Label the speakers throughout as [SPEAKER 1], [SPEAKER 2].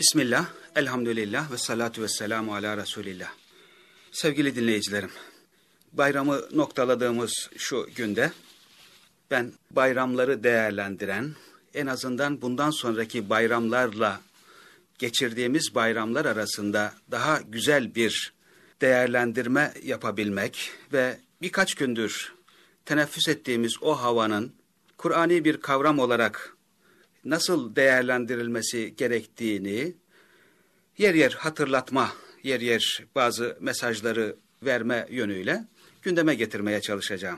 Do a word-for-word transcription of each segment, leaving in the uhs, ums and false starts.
[SPEAKER 1] Bismillah, elhamdülillah ve salatu ve selamu ala Resulillah. Sevgili dinleyicilerim, bayramı noktaladığımız şu günde ben bayramları değerlendiren, en azından bundan sonraki bayramlarla geçirdiğimiz bayramlar arasında daha güzel bir değerlendirme yapabilmek ve birkaç gündür teneffüs ettiğimiz o havanın Kur'ani bir kavram olarak nasıl değerlendirilmesi gerektiğini yer yer hatırlatma, yer yer bazı mesajları verme yönüyle gündeme getirmeye çalışacağım.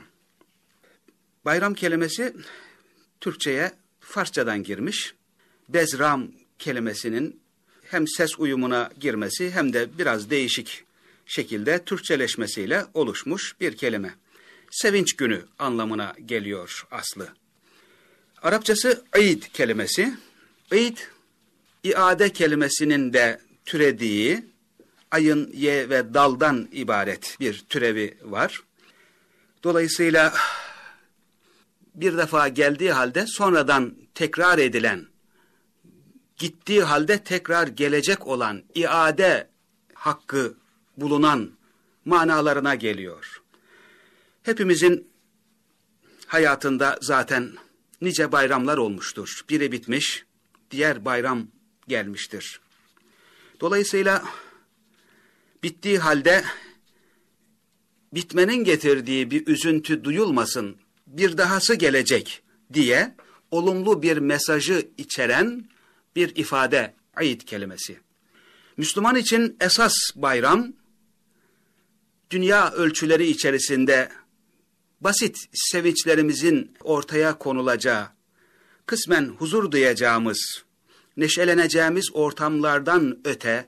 [SPEAKER 1] Bayram kelimesi Türkçe'ye Farsçadan girmiş. Bezram kelimesinin hem ses uyumuna girmesi hem de biraz değişik şekilde Türkçeleşmesiyle oluşmuş bir kelime. Sevinç günü anlamına geliyor aslı. Arapçası Eid kelimesi. Eid, iade kelimesinin de türediği, ayın, ye ve daldan ibaret bir türevi var. Dolayısıyla bir defa geldiği halde sonradan tekrar edilen, gittiği halde tekrar gelecek olan iade hakkı bulunan manalarına geliyor. Hepimizin hayatında zaten nice bayramlar olmuştur. Biri bitmiş, diğer bayram gelmiştir. Dolayısıyla bittiği halde bitmenin getirdiği bir üzüntü duyulmasın, bir dahası gelecek diye olumlu bir mesajı içeren bir ifade Eid kelimesi. Müslüman için esas bayram, dünya ölçüleri içerisinde basit sevinçlerimizin ortaya konulacağı, kısmen huzur duyacağımız, neşeleneceğimiz ortamlardan öte,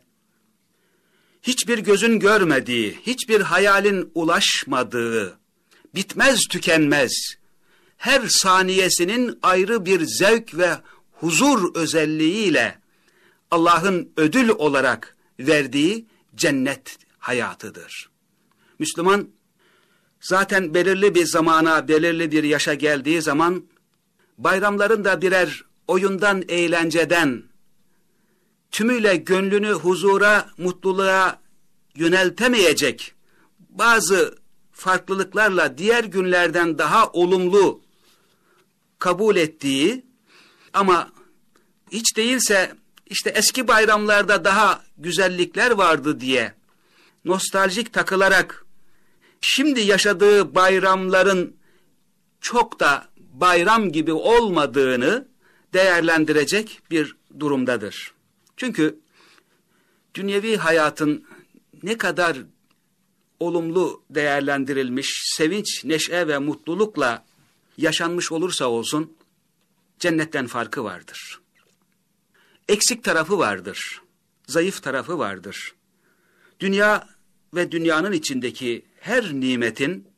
[SPEAKER 1] hiçbir gözün görmediği, hiçbir hayalin ulaşmadığı, bitmez tükenmez, her saniyesinin ayrı bir zevk ve huzur özelliğiyle Allah'ın ödül olarak verdiği cennet hayatıdır. Müslüman, zaten belirli bir zamana, belirli bir yaşa geldiği zaman, bayramların da birer oyundan, eğlenceden, tümüyle gönlünü huzura, mutluluğa yöneltemeyecek bazı farklılıklarla diğer günlerden daha olumlu kabul ettiği ama hiç değilse işte eski bayramlarda daha güzellikler vardı diye nostaljik takılarak şimdi yaşadığı bayramların çok da bayram gibi olmadığını değerlendirecek bir durumdadır. Çünkü dünyevi hayatın ne kadar olumlu değerlendirilmiş, sevinç, neşe ve mutlulukla yaşanmış olursa olsun, cennetten farkı vardır. Eksik tarafı vardır, zayıf tarafı vardır. Dünya ve dünyanın içindeki her nimetin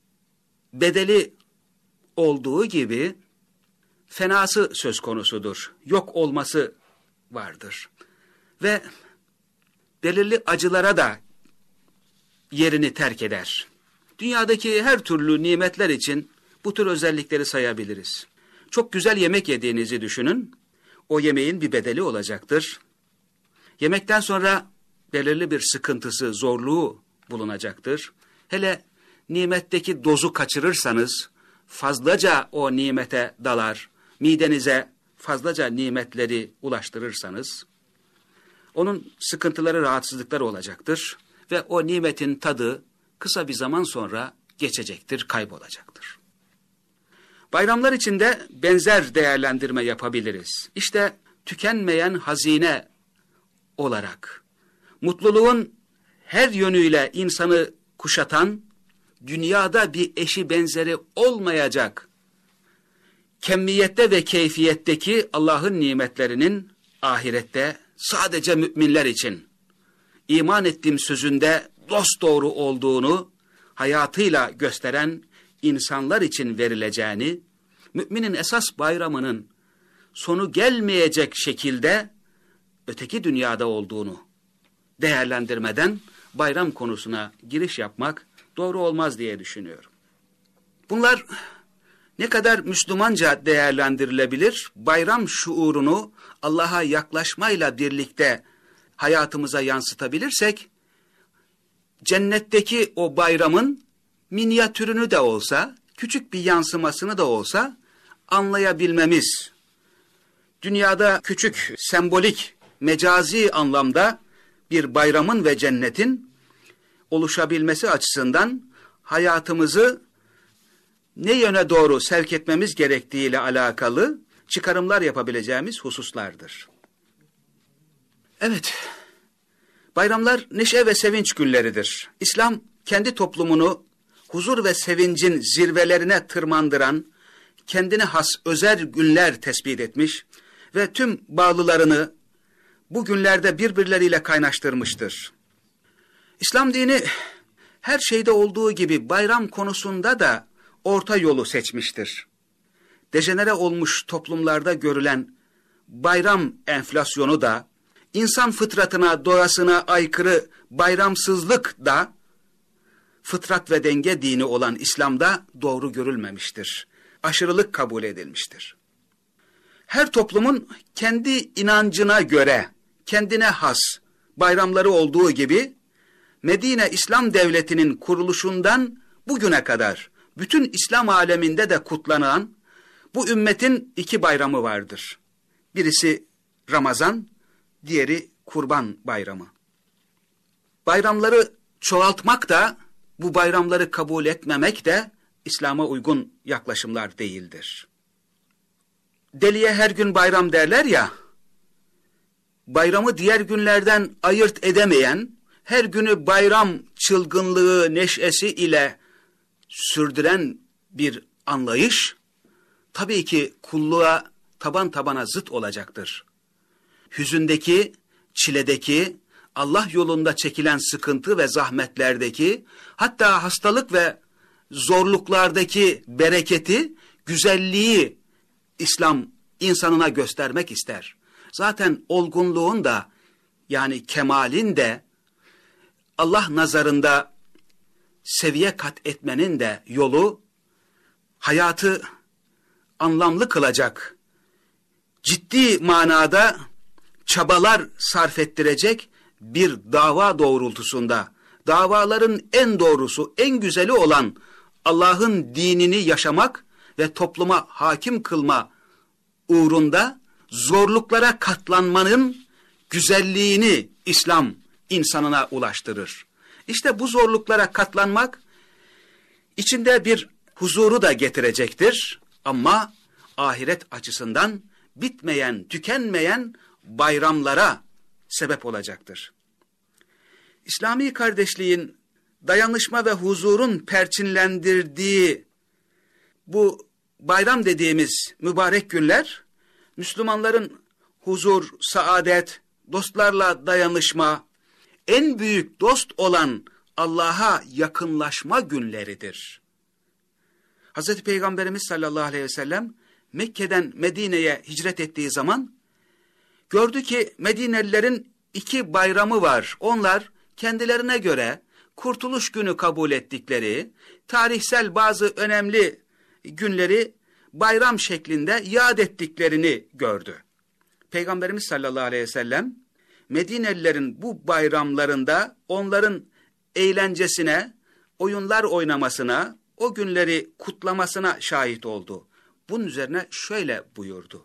[SPEAKER 1] bedeli olduğu gibi fenası söz konusudur. Yok olması vardır. Ve belirli acılara da yerini terk eder. Dünyadaki her türlü nimetler için bu tür özellikleri sayabiliriz. Çok güzel yemek yediğinizi düşünün. O yemeğin bir bedeli olacaktır. Yemekten sonra belirli bir sıkıntısı, zorluğu bulunacaktır. Hele nimetteki dozu kaçırırsanız, fazlaca o nimete dalar, midenize fazlaca nimetleri ulaştırırsanız, onun sıkıntıları, rahatsızlıkları olacaktır ve o nimetin tadı kısa bir zaman sonra geçecektir, kaybolacaktır. Bayramlar içinde benzer değerlendirme yapabiliriz. İşte tükenmeyen hazine olarak, mutluluğun her yönüyle insanı kuşatan, dünyada bir eşi benzeri olmayacak, kemmiyette ve keyfiyetteki Allah'ın nimetlerinin ahirette sadece müminler için, iman ettiğim sözünde dosdoğru olduğunu hayatıyla gösteren insanlar için verileceğini, müminin esas bayramının sonu gelmeyecek şekilde öteki dünyada olduğunu değerlendirmeden bayram konusuna giriş yapmak doğru olmaz diye düşünüyorum. Bunlar Ne kadar Müslümanca değerlendirilebilir? Bayram şuurunu Allah'a yaklaşmayla birlikte hayatımıza yansıtabilirsek, cennetteki o bayramın minyatürünü de olsa, küçük bir yansımasını da olsa anlayabilmemiz, dünyada küçük, sembolik, mecazi anlamda bir bayramın ve cennetin oluşabilmesi açısından hayatımızı ne yöne doğru sevk etmemiz gerektiğiyle alakalı çıkarımlar yapabileceğimiz hususlardır. Evet, bayramlar neşe ve sevinç günleridir. İslam kendi toplumunu huzur ve sevincin zirvelerine tırmandıran, kendine has özel günler tespit etmiş ve tüm bağlılarını bu günlerde birbirleriyle kaynaştırmıştır. İslam dini her şeyde olduğu gibi bayram konusunda da orta yolu seçmiştir. Dejenere olmuş toplumlarda görülen bayram enflasyonu da, insan fıtratına, doğasına aykırı bayramsızlık da, fıtrat ve denge dini olan İslam'da doğru görülmemiştir. Aşırılık kabul edilmiştir. Her toplumun kendi inancına göre, kendine has bayramları olduğu gibi, Medine İslam Devleti'nin kuruluşundan bugüne kadar bütün İslam aleminde de kutlanan bu ümmetin iki bayramı vardır. Birisi Ramazan, diğeri Kurban Bayramı. Bayramları çoğaltmak da, bu bayramları kabul etmemek de İslam'a uygun yaklaşımlar değildir. Deliye her gün bayram derler ya, bayramı diğer günlerden ayırt edemeyen, her günü bayram çılgınlığı, neşesi ile sürdüren bir anlayış, tabii ki kulluğa taban tabana zıt olacaktır. Hüzündeki, çiledeki, Allah yolunda çekilen sıkıntı ve zahmetlerdeki, hatta hastalık ve zorluklardaki bereketi, güzelliği İslam insanına göstermek ister. Zaten olgunluğun da, yani kemalin de, Allah nazarında seviye kat etmenin de yolu, hayatı anlamlı kılacak, ciddi manada çabalar sarf ettirecek bir dava doğrultusunda, davaların en doğrusu, en güzeli olan Allah'ın dinini yaşamak ve topluma hakim kılma uğrunda zorluklara katlanmanın güzelliğini İslam insanına ulaştırır. İşte bu zorluklara katlanmak içinde bir huzuru da getirecektir ama ahiret açısından bitmeyen, tükenmeyen bayramlara sebep olacaktır. İslami kardeşliğin, dayanışma ve huzurun perçinlendirdiği bu bayram dediğimiz mübarek günler, Müslümanların huzur, saadet, dostlarla dayanışma, en büyük dost olan Allah'a yakınlaşma günleridir. Hazreti Peygamberimiz sallallahu aleyhi ve sellem Mekke'den Medine'ye hicret ettiği zaman gördü ki Medinelilerin iki bayramı var. Onlar kendilerine göre Kurtuluş Günü kabul ettikleri, tarihsel bazı önemli günleri bayram şeklinde yad ettiklerini gördü. Peygamberimiz sallallahu aleyhi ve sellem Medinelilerin bu bayramlarında onların eğlencesine, oyunlar oynamasına, o günleri kutlamasına şahit oldu. Bunun üzerine şöyle buyurdu: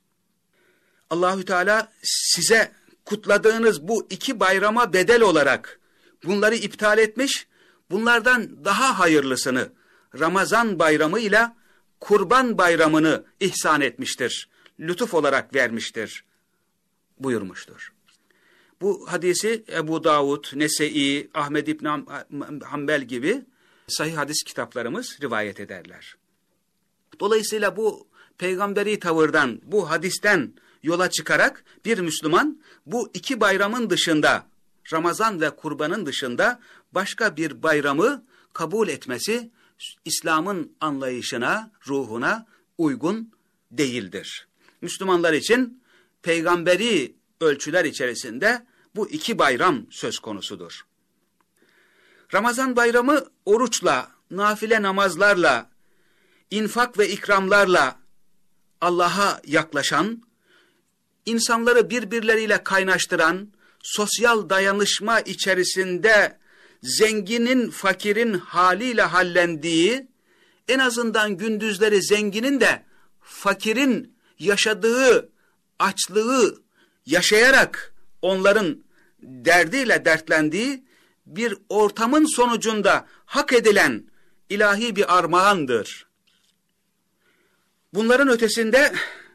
[SPEAKER 1] Allahü Teala size kutladığınız bu iki bayrama bedel olarak bunları iptal etmiş, bunlardan daha hayırlısını Ramazan bayramı ile Kurban bayramını ihsan etmiştir, lütuf olarak vermiştir buyurmuştur. Bu hadisi Ebu Davud, Nese'i, Ahmed İbn Hanbel gibi sahih hadis kitaplarımız rivayet ederler. Dolayısıyla bu peygamberi tavırdan, bu hadisten yola çıkarak bir Müslüman bu iki bayramın dışında, Ramazan ve Kurban'ın dışında başka bir bayramı kabul etmesi İslam'ın anlayışına, ruhuna uygun değildir. Müslümanlar için peygamberi ölçüler içerisinde bu iki bayram söz konusudur. Ramazan bayramı oruçla, nafile namazlarla, infak ve ikramlarla Allah'a yaklaşan, insanları birbirleriyle kaynaştıran, sosyal dayanışma içerisinde zenginin fakirin haliyle hallendiği, en azından gündüzleri zenginin de fakirin yaşadığı açlığı yaşayarak onların derdiyle dertlendiği bir ortamın sonucunda hak edilen ilahi bir armağandır. Bunların ötesinde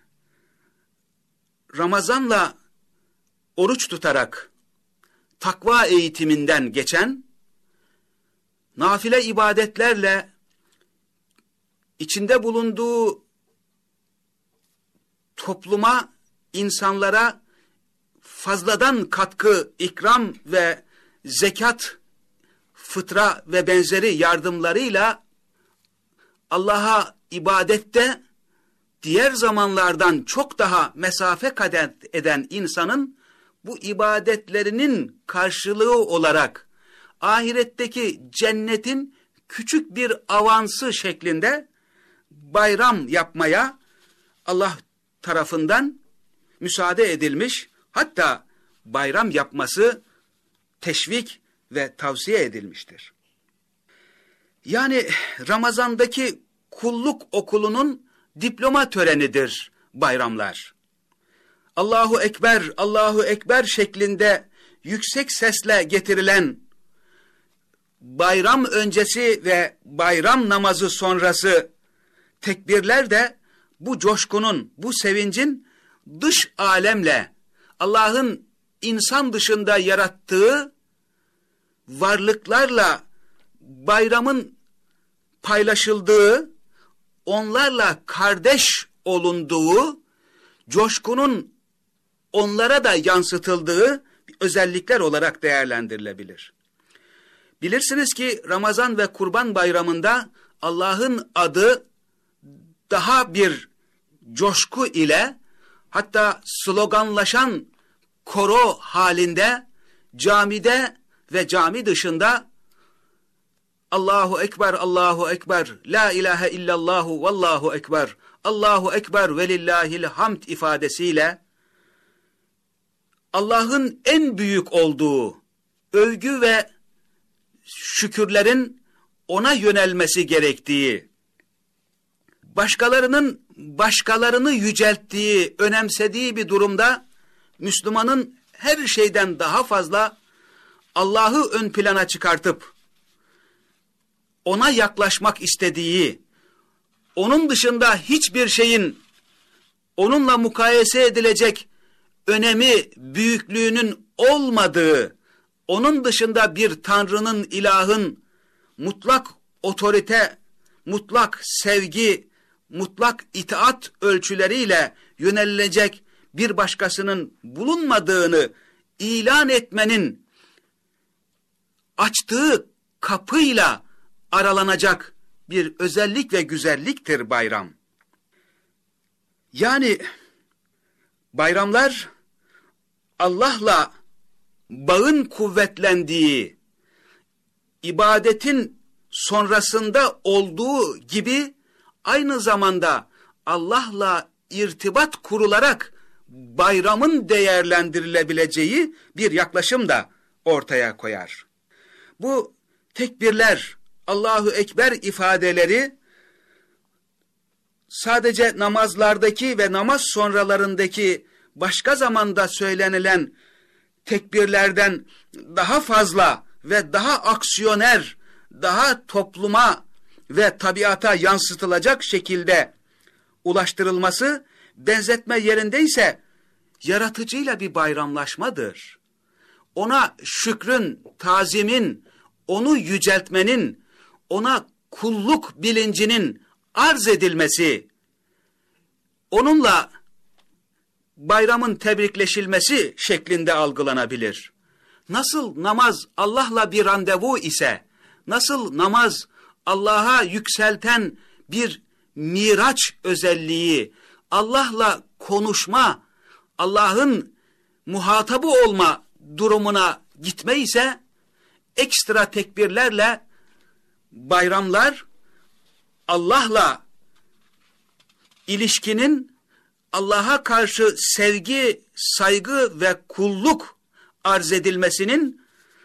[SPEAKER 1] Ramazan'la oruç tutarak takva eğitiminden geçen, nafile ibadetlerle içinde bulunduğu topluma, insanlara fazladan katkı, ikram ve zekat, fıtra ve benzeri yardımlarıyla Allah'a ibadette diğer zamanlardan çok daha mesafe kat eden insanın bu ibadetlerinin karşılığı olarak ahiretteki cennetin küçük bir avansı şeklinde bayram yapmaya Allah tarafından müsaade edilmiş, hatta bayram yapması teşvik ve tavsiye edilmiştir. Yani Ramazan'daki kulluk okulunun diploma törenidir bayramlar. Allahu Ekber, Allahu Ekber şeklinde yüksek sesle getirilen bayram öncesi ve bayram namazı sonrası tekbirler de bu coşkunun, bu sevincin dış alemle, Allah'ın insan dışında yarattığı varlıklarla bayramın paylaşıldığı, onlarla kardeş olunduğu, coşkunun onlara da yansıtıldığı özellikler olarak değerlendirilebilir. Bilirsiniz ki Ramazan ve Kurban Bayramı'nda Allah'ın adı daha bir coşku ile, hatta sloganlaşan koro halinde camide ve cami dışında Allahu Ekber, Allahu Ekber, La ilahe illallahu vallahu ekber, Allahu Ekber ve lillahil hamd ifadesiyle Allah'ın en büyük olduğu övgü ve şükürlerin ona yönelmesi gerektiği, başkalarının başkalarını yücelttiği, önemsediği bir durumda Müslümanın her şeyden daha fazla Allah'ı ön plana çıkartıp ona yaklaşmak istediği, onun dışında hiçbir şeyin onunla mukayese edilecek önemi, büyüklüğünün olmadığı, onun dışında bir tanrının, ilahın mutlak otorite, mutlak sevgi, mutlak itaat ölçüleriyle yönelilecek bir başkasının bulunmadığını ilan etmenin açtığı kapıyla aralanacak bir özellik ve güzelliktir bayram. Yani bayramlar Allah'la bağın kuvvetlendiği, ibadetin sonrasında olduğu gibi aynı zamanda Allah'la irtibat kurularak bayramın değerlendirilebileceği bir yaklaşım da ortaya koyar. Bu tekbirler, Allahu Ekber ifadeleri sadece namazlardaki ve namaz sonralarındaki başka zamanda söylenilen tekbirlerden daha fazla ve daha aksiyoner, daha topluma ve tabiata yansıtılacak şekilde ulaştırılması, benzetme yerindeyse yaratıcıyla bir bayramlaşmadır. Ona şükrün, tazimin, onu yüceltmenin, ona kulluk bilincinin arz edilmesi, onunla bayramın tebrikleşilmesi şeklinde algılanabilir. Nasıl namaz Allah'la bir randevu ise, nasıl namaz Allah'a yükselten bir miraç özelliği, Allah'la konuşma, Allah'ın muhatabı olma durumuna gitme ise, ekstra tekbirlerle bayramlar Allah'la ilişkinin Allah'a karşı sevgi, saygı ve kulluk arz edilmesinin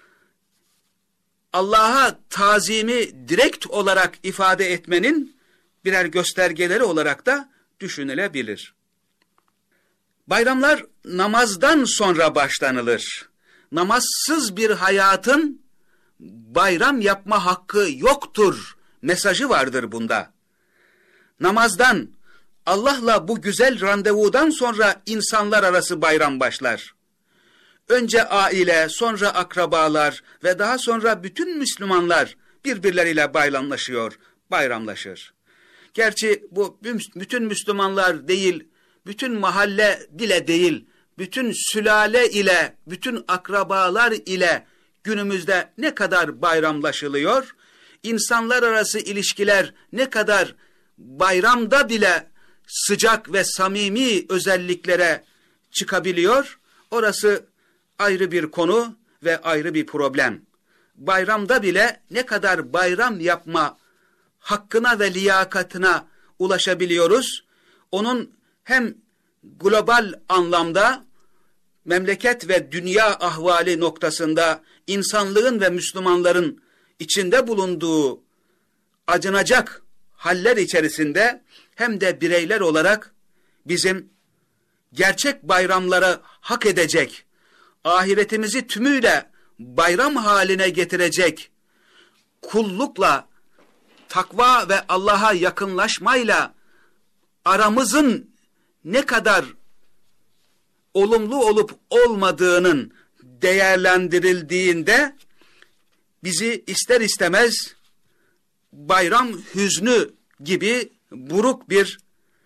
[SPEAKER 1] Allah'a tazimi direkt olarak ifade etmenin birer göstergeleri olarak da düşünülebilir. Bayramlar namazdan sonra başlanılır. Namazsız bir hayatın bayram yapma hakkı yoktur mesajı vardır bunda. Namazdan, Allah'la bu güzel randevudan sonra insanlar arası bayram başlar. Önce aile, sonra akrabalar ve daha sonra bütün Müslümanlar birbirleriyle bayramlaşıyor, bayramlaşır. Gerçi bu bütün Müslümanlar değil, bütün mahalle dile değil, bütün sülale ile, bütün akrabalar ile günümüzde ne kadar bayramlaşılıyor, insanlar arası ilişkiler ne kadar bayramda bile sıcak ve samimi özelliklere çıkabiliyor, orası ayrı bir konu ve ayrı bir problem. Bayramda bile ne kadar bayram yapma hakkına ve liyakatına ulaşabiliyoruz, onun hem global anlamda memleket ve dünya ahvali noktasında insanlığın ve Müslümanların içinde bulunduğu acınacak haller içerisinde hem de bireyler olarak bizim gerçek bayramlara hak edecek, ahiretimizi tümüyle bayram haline getirecek kullukla, takva ve Allah'a yakınlaşmayla aramızın ne kadar olumlu olup olmadığının değerlendirildiğinde bizi ister istemez bayram hüznü gibi buruk bir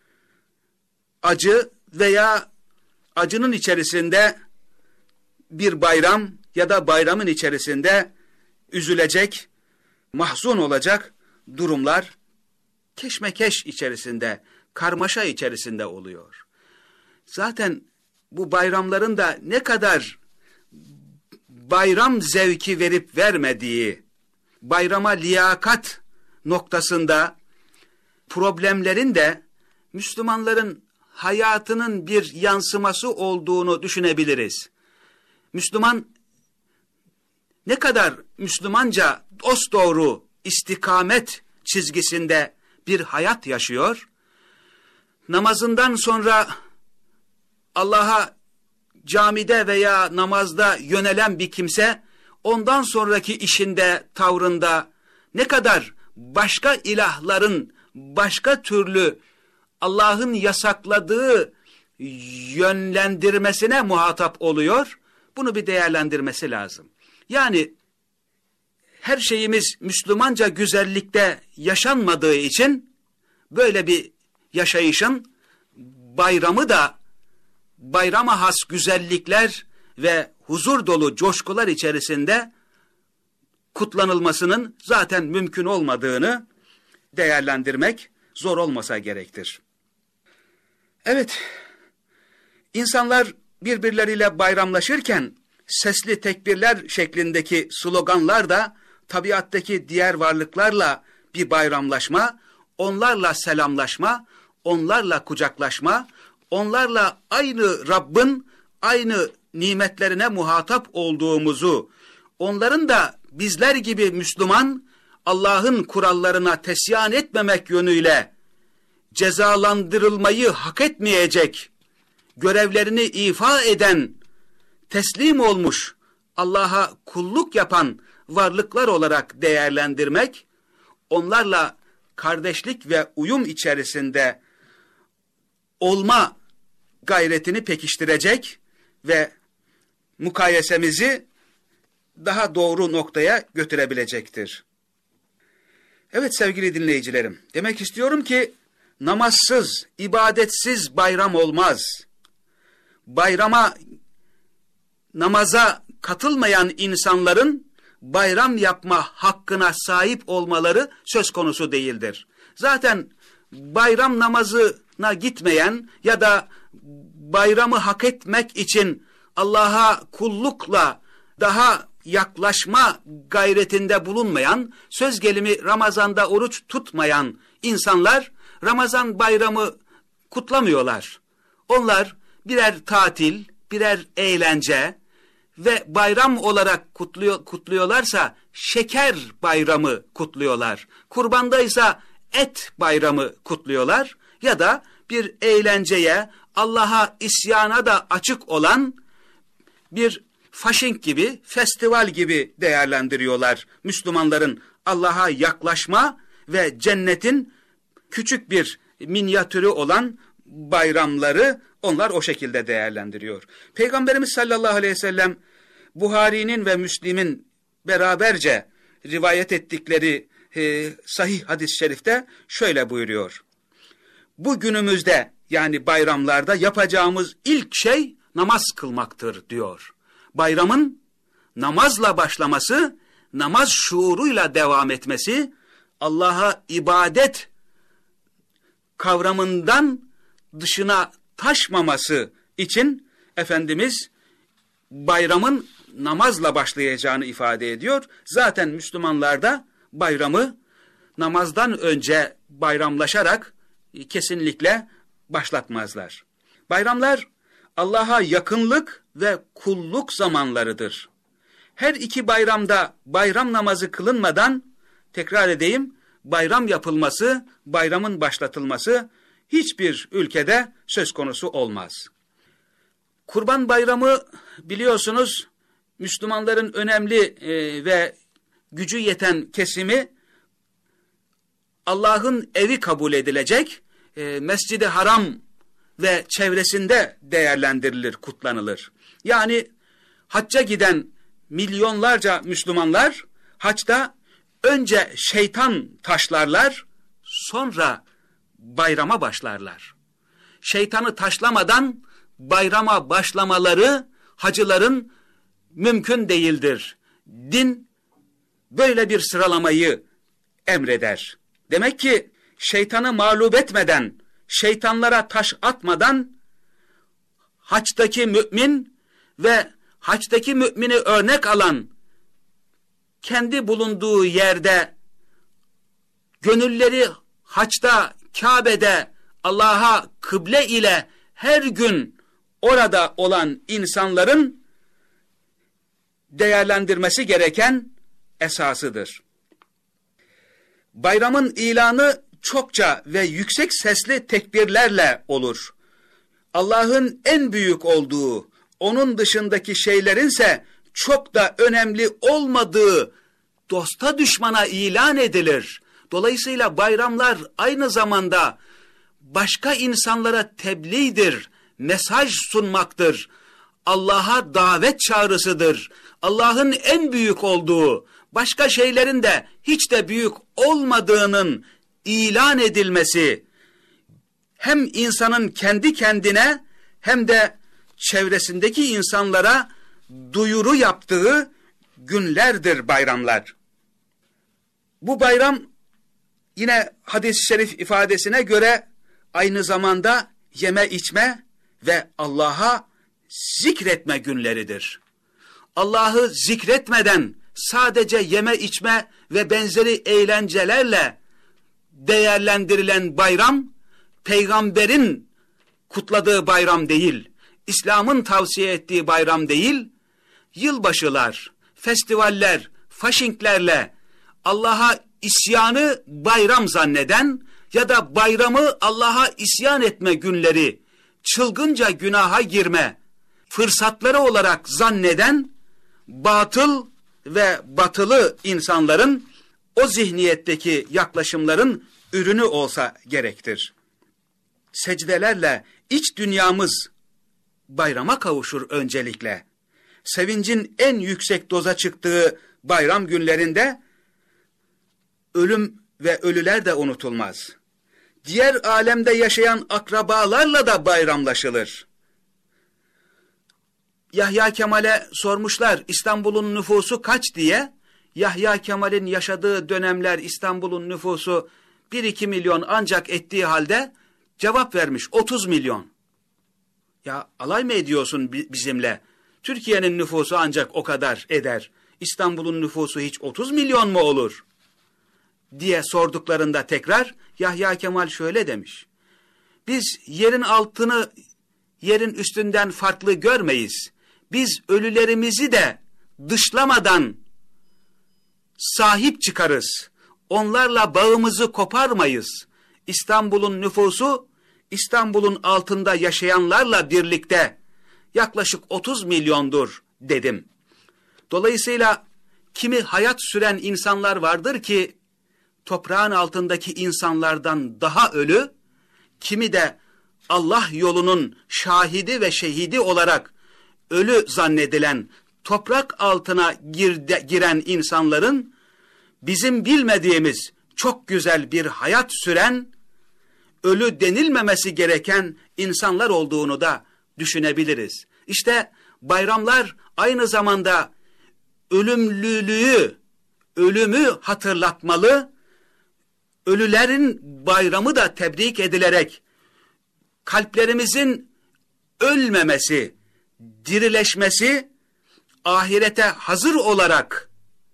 [SPEAKER 1] acı veya acının içerisinde bir bayram ya da bayramın içerisinde üzülecek, mahzun olacak durumlar keşmekeş içerisinde, karmaşa içerisinde oluyor. Zaten bu bayramların da ne kadar bayram zevki verip vermediği, bayrama liyakat noktasında problemlerin de Müslümanların hayatının bir yansıması olduğunu düşünebiliriz. Müslüman ne kadar Müslümanca dosdoğru istikamet çizgisinde bir hayat yaşıyor, namazından sonra Allah'a camide veya namazda yönelen bir kimse, ondan sonraki işinde, tavrında ne kadar başka ilahların, başka türlü Allah'ın yasakladığı yönlendirmesine muhatap oluyor, bunu bir değerlendirmesi lazım. Yani her şeyimiz Müslümanca güzellikte yaşanmadığı için böyle bir yaşayışın bayramı da bayrama has güzellikler ve huzur dolu coşkular içerisinde kutlanılmasının zaten mümkün olmadığını değerlendirmek zor olmasa gerektir. Evet, insanlar birbirleriyle bayramlaşırken sesli tekbirler şeklindeki sloganlar da tabiattaki diğer varlıklarla bir bayramlaşma, onlarla selamlaşma, onlarla kucaklaşma, onlarla aynı Rabbin aynı nimetlerine muhatap olduğumuzu, onların da bizler gibi Müslüman, Allah'ın kurallarına tesyan etmemek yönüyle cezalandırılmayı hak etmeyecek, görevlerini ifa eden, teslim olmuş, Allah'a kulluk yapan varlıklar olarak değerlendirmek, onlarla kardeşlik ve uyum içerisinde olma gayretini pekiştirecek ve mukayesemizi daha doğru noktaya götürebilecektir. Evet sevgili dinleyicilerim, demek istiyorum ki namazsız, ibadetsiz bayram olmaz. Bayrama, namaza katılmayan insanların bayram yapma hakkına sahip olmaları söz konusu değildir. Zaten bayram namazına gitmeyen ya da bayramı hak etmek için Allah'a kullukla daha yaklaşma gayretinde bulunmayan, söz gelimi Ramazan'da oruç tutmayan insanlar, Ramazan bayramı kutlamıyorlar. Onlar birer tatil, birer eğlence ve bayram olarak kutluyor, kutluyorlarsa şeker bayramı kutluyorlar. Kurbandaysa et bayramı kutluyorlar ya da bir eğlenceye, Allah'a isyana da açık olan bir fasching gibi, festival gibi değerlendiriyorlar. Müslümanların Allah'a yaklaşma ve cennetin küçük bir minyatürü olan bayramları onlar o şekilde değerlendiriyor. Peygamberimiz sallallahu aleyhi ve sellem Buhari'nin ve Müslim'in beraberce rivayet ettikleri e, sahih hadis-i şerifte şöyle buyuruyor. Bu günümüzde yani bayramlarda yapacağımız ilk şey namaz kılmaktır diyor. Bayramın namazla başlaması, namaz şuuruyla devam etmesi, Allah'a ibadet kavramından dışına taşmaması için Efendimiz bayramın namazla başlayacağını ifade ediyor. Zaten Müslümanlar da bayramı namazdan önce bayramlaşarak kesinlikle başlatmazlar. Bayramlar Allah'a yakınlık ve kulluk zamanlarıdır. Her iki bayramda bayram namazı kılınmadan, tekrar edeyim, bayram yapılması, bayramın başlatılması hiçbir ülkede söz konusu olmaz. Kurban Bayramı biliyorsunuz Müslümanların önemli e, ve gücü yeten kesimi Allah'ın evi kabul edilecek e, Mescid-i Haram ve çevresinde değerlendirilir, kutlanılır. Yani hacca giden milyonlarca Müslümanlar haçta önce şeytan taşlarlar, sonra bayrama başlarlar. Şeytanı taşlamadan bayrama başlamaları hacıların mümkün değildir. Din böyle bir sıralamayı emreder. Demek ki şeytanı mağlup etmeden, şeytanlara taş atmadan haçtaki mümin ve haçtaki mümini örnek alan, kendi bulunduğu yerde gönülleri haçta, Kabe'de Allah'a kıble ile her gün orada olan insanların değerlendirmesi gereken esasıdır. Bayramın ilanı çokça ve yüksek sesli tekbirlerle olur. Allah'ın en büyük olduğu, onun dışındaki şeylerinse çok da önemli olmadığı dosta düşmana ilan edilir. Dolayısıyla bayramlar aynı zamanda başka insanlara tebliğdir, mesaj sunmaktır, Allah'a davet çağrısıdır. Allah'ın en büyük olduğu, başka şeylerin de hiç de büyük olmadığının ilan edilmesi, hem insanın kendi kendine hem de çevresindeki insanlara duyuru yaptığı günlerdir bayramlar. Bu bayram yine hadis-i şerif ifadesine göre aynı zamanda yeme içme ve Allah'a zikretme günleridir. Allah'ı zikretmeden sadece yeme içme ve benzeri eğlencelerle değerlendirilen bayram, peygamberin kutladığı bayram değil, İslam'ın tavsiye ettiği bayram değil, yılbaşılar, festivaller, faschinglerle Allah'a isyanı bayram zanneden ya da bayramı Allah'a isyan etme günleri, çılgınca günaha girme fırsatları olarak zanneden batıl ve batılı insanların o zihniyetteki yaklaşımların ürünü olsa gerektir. Secdelerle iç dünyamız bayrama kavuşur öncelikle. Sevincin en yüksek doza çıktığı bayram günlerinde ölüm ve ölüler de unutulmaz. Diğer alemde yaşayan akrabalarla da bayramlaşılır. Yahya Kemal'e sormuşlar İstanbul'un nüfusu kaç diye. Yahya Kemal'in yaşadığı dönemler İstanbul'un nüfusu bir iki milyon ancak ettiği halde cevap vermiş otuz milyon. Ya alay mı ediyorsun bizimle? Türkiye'nin nüfusu ancak o kadar eder. İstanbul'un nüfusu hiç otuz milyon mu olur? Diye sorduklarında tekrar Yahya Kemal şöyle demiş. Biz yerin altını yerin üstünden farklı görmeyiz. Biz ölülerimizi de dışlamadan sahip çıkarız. Onlarla bağımızı koparmayız. İstanbul'un nüfusu, İstanbul'un altında yaşayanlarla birlikte yaklaşık otuz milyondur dedim. Dolayısıyla kimi hayat süren insanlar vardır ki toprağın altındaki insanlardan daha ölü, kimi de Allah yolunun şahidi ve şehidi olarak ölü zannedilen toprak altına girde, giren insanların bizim bilmediğimiz çok güzel bir hayat süren, ölü denilmemesi gereken insanlar olduğunu da düşünebiliriz. İşte bayramlar aynı zamanda ölümlülüğü, ölümü hatırlatmalı, ölülerin bayramı da tebrik edilerek kalplerimizin ölmemesi, dirileşmesi, ahirete hazır olarak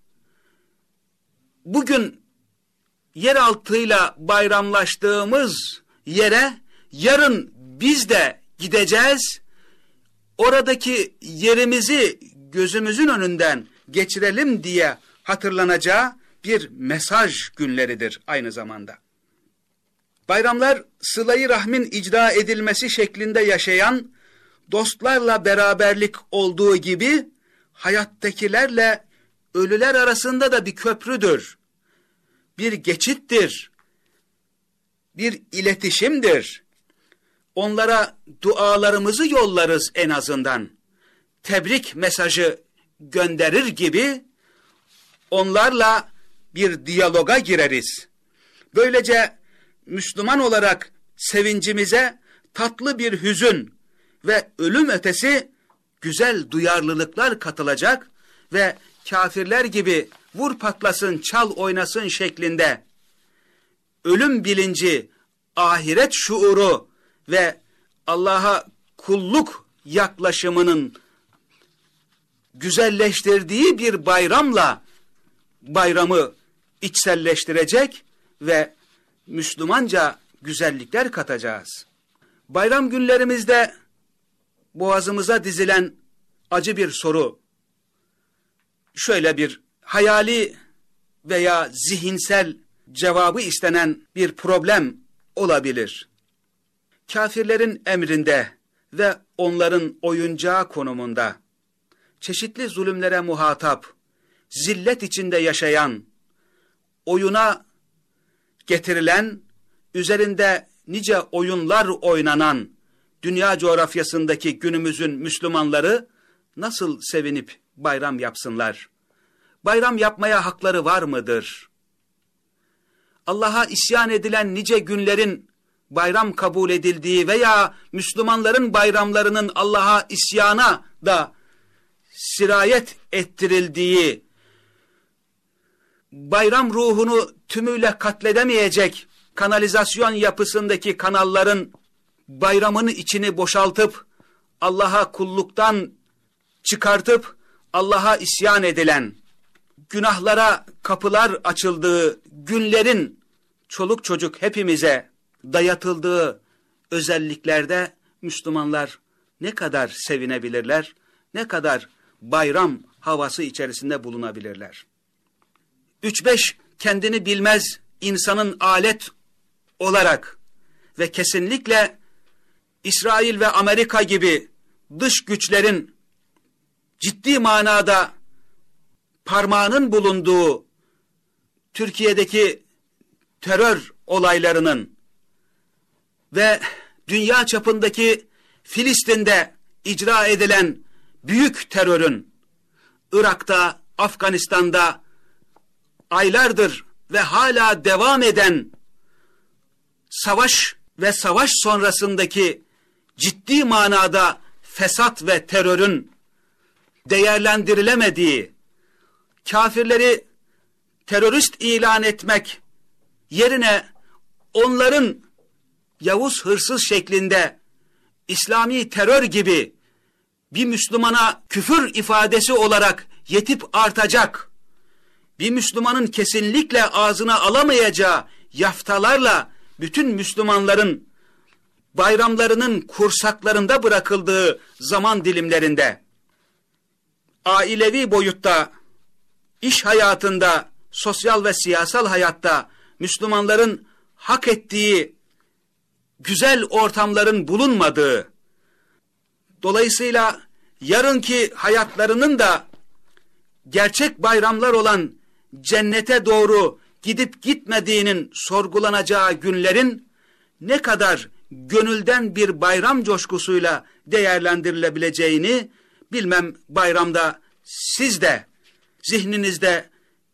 [SPEAKER 1] bugün yeraltıyla bayramlaştığımız yere yarın biz de gideceğiz. Oradaki yerimizi gözümüzün önünden geçirelim diye hatırlanacağı bir mesaj günleridir aynı zamanda. Bayramlar sıla-i rahmin icra edilmesi şeklinde yaşayan dostlarla beraberlik olduğu gibi hayattakilerle ölüler arasında da bir köprüdür. Bir geçittir. Bir iletişimdir. Onlara dualarımızı yollarız en azından. Tebrik mesajı gönderir gibi onlarla bir diyaloga gireriz. Böylece Müslüman olarak sevincimize tatlı bir hüzün ve ölüm ötesi güzel duyarlılıklar katılacak ve kafirler gibi vur patlasın, çal oynasın şeklinde ölüm bilinci, ahiret şuuru ve Allah'a kulluk yaklaşımının güzelleştirdiği bir bayramla bayramı içselleştirecek ve Müslümanca güzellikler katacağız. Bayram günlerimizde boğazımıza dizilen acı bir soru, şöyle bir hayali veya zihinsel cevabı istenen bir problem olabilir. Kafirlerin emrinde ve onların oyuncağı konumunda, çeşitli zulümlere muhatap, zillet içinde yaşayan, oyuna getirilen, üzerinde nice oyunlar oynanan dünya coğrafyasındaki günümüzün Müslümanları nasıl sevinip bayram yapsınlar? Bayram yapmaya hakları var mıdır? Allah'a isyan edilen nice günlerin bayram kabul edildiği veya Müslümanların bayramlarının Allah'a isyana da sirayet ettirildiği, bayram ruhunu tümüyle katledemeyecek kanalizasyon yapısındaki kanalların bayramın içini boşaltıp Allah'a kulluktan çıkartıp Allah'a isyan edilen, günahlara kapılar açıldığı günlerin çoluk çocuk hepimize dayatıldığı özelliklerde Müslümanlar ne kadar sevinebilirler, ne kadar bayram havası içerisinde bulunabilirler. Üç beş kendini bilmez insanın alet olarak ve kesinlikle İsrail ve Amerika gibi dış güçlerin ciddi manada parmağının bulunduğu Türkiye'deki terör olaylarının ve dünya çapındaki Filistin'de icra edilen büyük terörün, Irak'ta, Afganistan'da aylardır ve hala devam eden savaş ve savaş sonrasındaki ciddi manada fesat ve terörün değerlendirilemediği, kafirleri terörist ilan etmek yerine onların Yavuz hırsız şeklinde İslami terör gibi bir Müslümana küfür ifadesi olarak yetip artacak, bir Müslümanın kesinlikle ağzına alamayacağı yaftalarla bütün Müslümanların bayramlarının kursaklarında bırakıldığı zaman dilimlerinde, ailevi boyutta, iş hayatında, sosyal ve siyasal hayatta Müslümanların hak ettiği güzel ortamların bulunmadığı, dolayısıyla yarınki hayatlarının da gerçek bayramlar olan cennete doğru gidip gitmediğinin sorgulanacağı günlerin ne kadar gönülden bir bayram coşkusuyla değerlendirilebileceğini bilmem, bayramda siz de zihninizde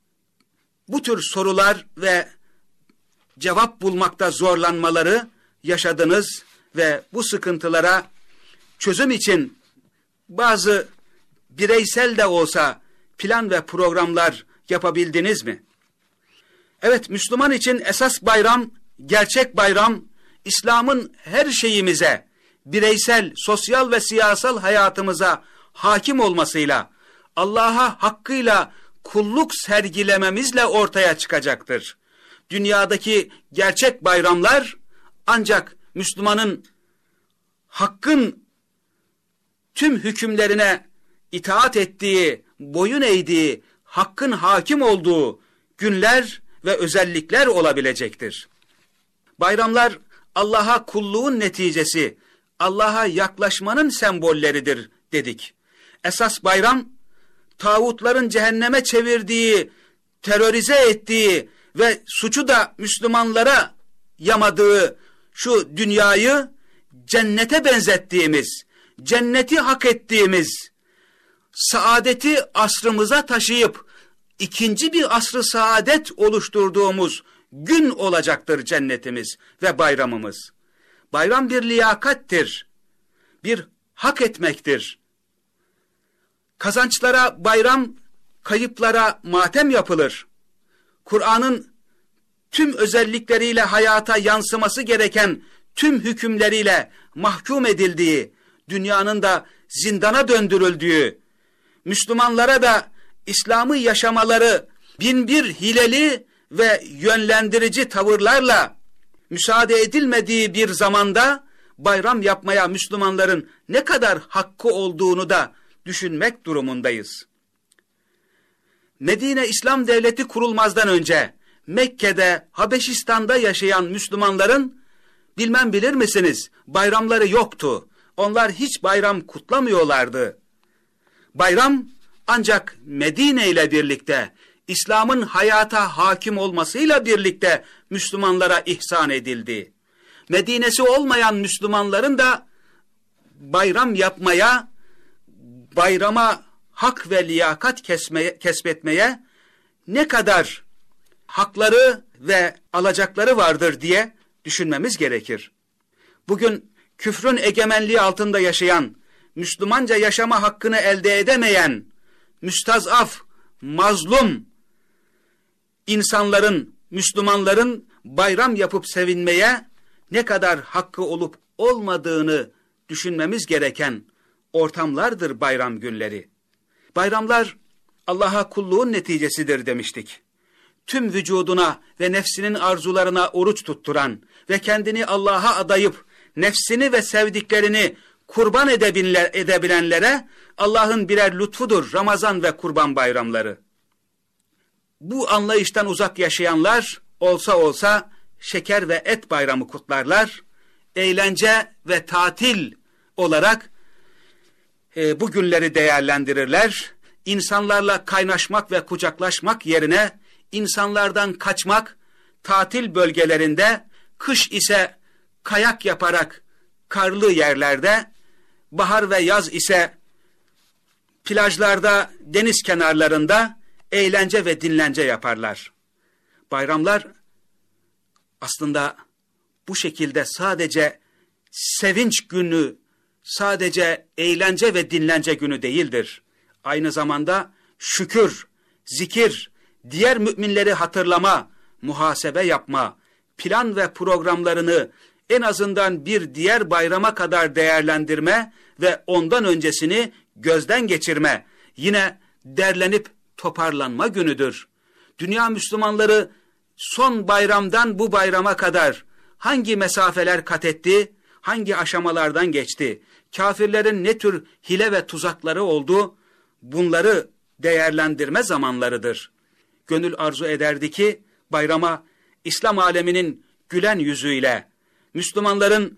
[SPEAKER 1] bu tür sorular ve cevap bulmakta zorlanmaları yaşadınız ve bu sıkıntılara çözüm için bazı bireysel de olsa plan ve programlar yapabildiniz mi? Evet, Müslüman için esas bayram, gerçek bayram, İslam'ın her şeyimize, bireysel, sosyal ve siyasal hayatımıza hakim olmasıyla, Allah'a hakkıyla kulluk sergilememizle ortaya çıkacaktır. Dünyadaki gerçek bayramlar ancak Müslümanın hakkın tüm hükümlerine itaat ettiği, boyun eğdiği, hakkın hakim olduğu günler ve özellikler olabilecektir. Bayramlar Allah'a kulluğun neticesi, Allah'a yaklaşmanın sembolleridir dedik. Esas bayram, tağutların cehenneme çevirdiği, terörize ettiği ve suçu da Müslümanlara yamadığı şu dünyayı cennete benzettiğimiz, cenneti hak ettiğimiz, saadeti asrımıza taşıyıp ikinci bir asrı saadet oluşturduğumuz gün olacaktır cennetimiz ve bayramımız. Bayram bir liyakattir, bir hak etmektir. Kazançlara bayram, kayıplara matem yapılır. Kur'an'ın tüm özellikleriyle hayata yansıması gereken tüm hükümleriyle mahkum edildiği, dünyanın da zindana döndürüldüğü, Müslümanlara da İslam'ı yaşamaları bin bir hileli ve yönlendirici tavırlarla müsaade edilmediği bir zamanda bayram yapmaya Müslümanların ne kadar hakkı olduğunu da düşünmek durumundayız. Medine İslam Devleti kurulmazdan önce Mekke'de, Habeşistan'da yaşayan Müslümanların, bilmem bilir misiniz, bayramları yoktu. Onlar hiç bayram kutlamıyorlardı. Bayram ancak Medine ile birlikte, İslam'ın hayata hakim olmasıyla birlikte Müslümanlara ihsan edildi. Medine'si olmayan Müslümanların da bayram yapmaya, bayrama hak ve liyakat kesmeye, kesbetmeye ne kadar hakları ve alacakları vardır diye düşünmemiz gerekir. Bugün küfrün egemenliği altında yaşayan, Müslümanca yaşama hakkını elde edemeyen, müstazaf, mazlum insanların, Müslümanların bayram yapıp sevinmeye ne kadar hakkı olup olmadığını düşünmemiz gereken ortamlardır bayram günleri. Bayramlar Allah'a kulluğun neticesidir demiştik. Tüm vücuduna ve nefsinin arzularına oruç tutturan ve kendini Allah'a adayıp nefsini ve sevdiklerini kurban edebilenlere Allah'ın birer lütfudur Ramazan ve Kurban bayramları. Bu anlayıştan uzak yaşayanlar olsa olsa şeker ve et bayramı kutlarlar, eğlence ve tatil olarak e, bu günleri değerlendirirler. İnsanlarla kaynaşmak ve kucaklaşmak yerine insanlardan kaçmak, tatil bölgelerinde, kış ise kayak yaparak karlı yerlerde, bahar ve yaz ise plajlarda, deniz kenarlarında eğlence ve dinlence yaparlar. Bayramlar aslında bu şekilde sadece sevinç günü, sadece eğlence ve dinlence günü değildir. Aynı zamanda şükür, zikir, diğer müminleri hatırlama, muhasebe yapma, plan ve programlarını en azından bir diğer bayrama kadar değerlendirme ve ondan öncesini gözden geçirme, yine derlenip toparlanma günüdür. Dünya Müslümanları son bayramdan bu bayrama kadar hangi mesafeler kat etti, hangi aşamalardan geçti, kafirlerin ne tür hile ve tuzakları oldu, bunları değerlendirme zamanlarıdır. Gönül arzu ederdi ki bayrama İslam aleminin gülen yüzüyle, Müslümanların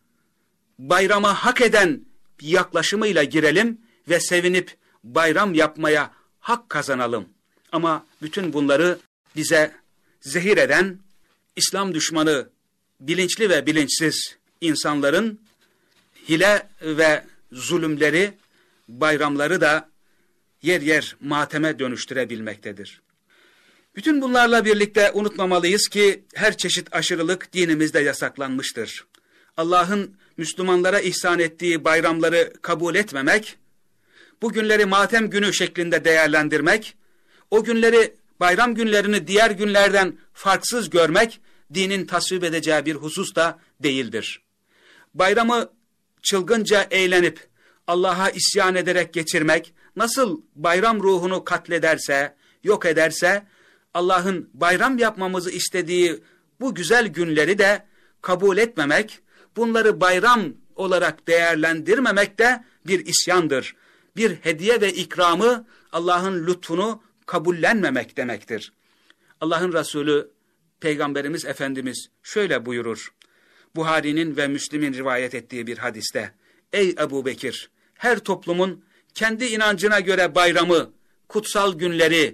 [SPEAKER 1] bayrama hak eden yaklaşımıyla girelim ve sevinip bayram yapmaya hak kazanalım. Ama bütün bunları bize zehir eden İslam düşmanı, bilinçli ve bilinçsiz insanların hile ve zulümleri bayramları da yer yer mateme dönüştürebilmektedir. Bütün bunlarla birlikte unutmamalıyız ki her çeşit aşırılık dinimizde yasaklanmıştır. Allah'ın Müslümanlara ihsan ettiği bayramları kabul etmemek, bu günleri matem günü şeklinde değerlendirmek, o günleri, bayram günlerini diğer günlerden farksız görmek, dinin tasvip edeceği bir husus da değildir. Bayramı çılgınca eğlenip Allah'a isyan ederek geçirmek, nasıl bayram ruhunu katlederse, yok ederse, Allah'ın bayram yapmamızı istediği bu güzel günleri de kabul etmemek, bunları bayram olarak değerlendirmemek de bir isyandır. Bir hediye ve ikramı, Allah'ın lütfunu kabullenmemek demektir. Allah'ın Resulü, Peygamberimiz Efendimiz şöyle buyurur. Buhari'nin ve Müslim'in rivayet ettiği bir hadiste. Ey Ebu Bekir, her toplumun kendi inancına göre bayramı, kutsal günleri,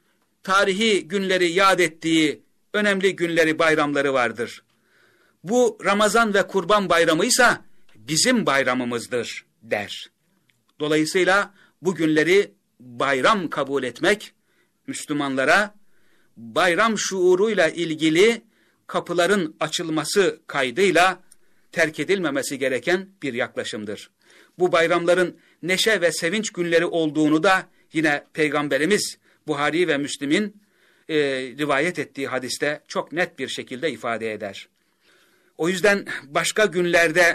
[SPEAKER 1] tarihi günleri yad ettiği önemli günleri, bayramları vardır. Bu Ramazan ve Kurban Bayramı ise bizim bayramımızdır der. Dolayısıyla bu günleri bayram kabul etmek, Müslümanlara bayram şuuruyla ilgili kapıların açılması kaydıyla terk edilmemesi gereken bir yaklaşımdır. Bu bayramların neşe ve sevinç günleri olduğunu da yine Peygamberimiz Buhari ve Müslim'in e, rivayet ettiği hadiste çok net bir şekilde ifade eder. O yüzden başka günlerde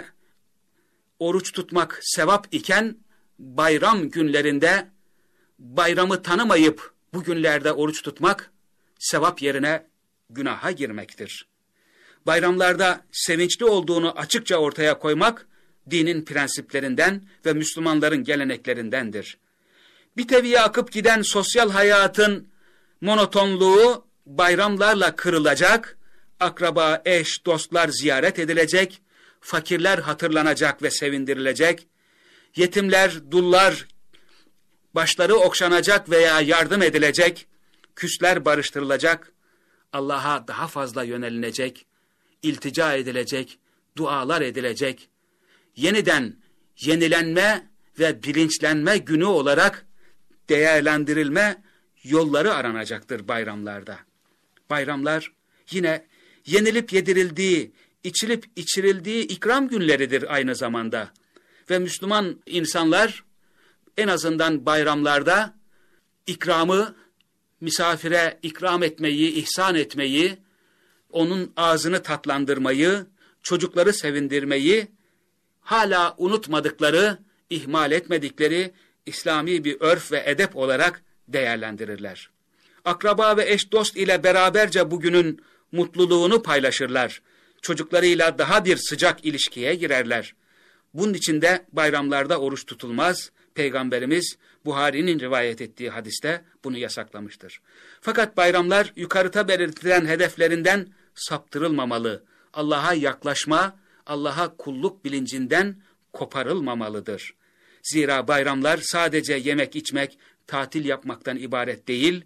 [SPEAKER 1] oruç tutmak sevap iken bayram günlerinde bayramı tanımayıp bu günlerde oruç tutmak sevap yerine günaha girmektir. Bayramlarda sevinçli olduğunu açıkça ortaya koymak dinin prensiplerinden ve Müslümanların geleneklerindendir. Bir teviye akıp giden sosyal hayatın monotonluğu bayramlarla kırılacak, akraba, eş, dostlar ziyaret edilecek, fakirler hatırlanacak ve sevindirilecek, yetimler, dullar başları okşanacak veya yardım edilecek, küsler barıştırılacak, Allah'a daha fazla yönelilecek, iltica edilecek, dualar edilecek, yeniden yenilenme ve bilinçlenme günü olarak değerlendirilme yolları aranacaktır bayramlarda. Bayramlar yine yenilip yedirildiği, içilip içirildiği ikram günleridir aynı zamanda. Ve Müslüman insanlar en azından bayramlarda ikramı, misafire ikram etmeyi, ihsan etmeyi, onun ağzını tatlandırmayı, çocukları sevindirmeyi hala unutmadıkları, ihmal etmedikleri İslami bir örf ve edep olarak değerlendirirler. Akraba ve eş dost ile beraberce bugünün mutluluğunu paylaşırlar. Çocuklarıyla daha bir sıcak ilişkiye girerler. Bunun için de bayramlarda oruç tutulmaz. Peygamberimiz Buhari'nin rivayet ettiği hadiste bunu yasaklamıştır. Fakat bayramlar yukarıda belirtilen hedeflerinden saptırılmamalı. Allah'a yaklaşma, Allah'a kulluk bilincinden koparılmamalıdır. Zira bayramlar sadece yemek içmek, tatil yapmaktan ibaret değil,